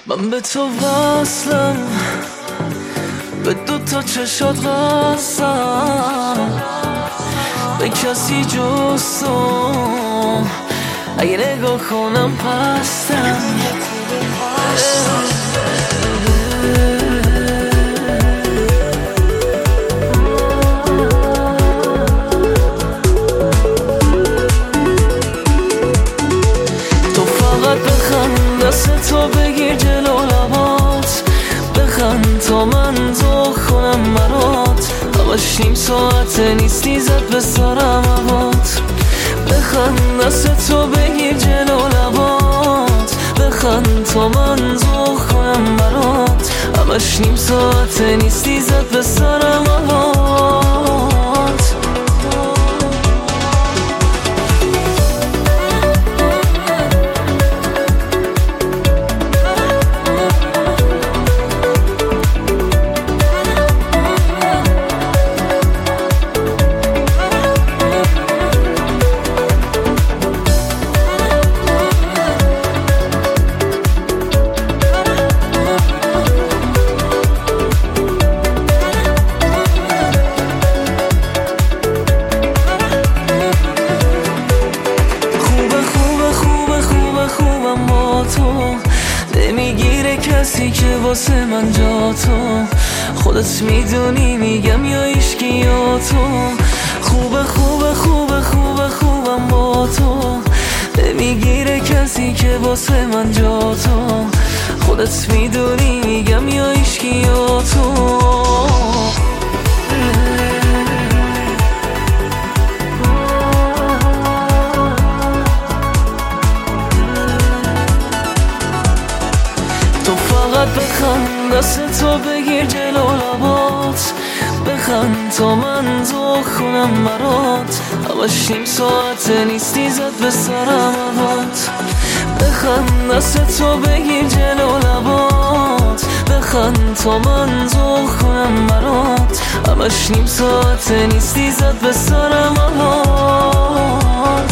من به تو وصلم، به دوتا چشات قصم، به کسی جز تو اگه نگاه کنم پستم. تو فقط بخند، دست تو بگیر جلو لبات، بخند تا من ذوق کنم برات. همش نیم ساعته نیستی زد به سرم هوات. بخند، دست تو بگیر جلو لبات، بخند تا من ذوق کنم برات. همش نیم ساعته نیستی زد به سرم هوات. نمیگیره کسی که واسه من جا تو، خودت میدونی میگم یا ایشکی یا تو. خوبه خوبه خوبه خوبه خوبم با تو، نمیگیره کسی که واسه من جا تو، خودت میدونی میگم یا ایشکی یا تو. بخند، دست تو بگیر جلو لبات، بخند تا من ذوق کنم برات. همش نیم ساعته نیستی زد به سرم هوات. بخند، دست تو بگیر جلو لبات، بخند تا من ذوق کنم برات. همش نیم ساعته نیستی زد به سرم هوات.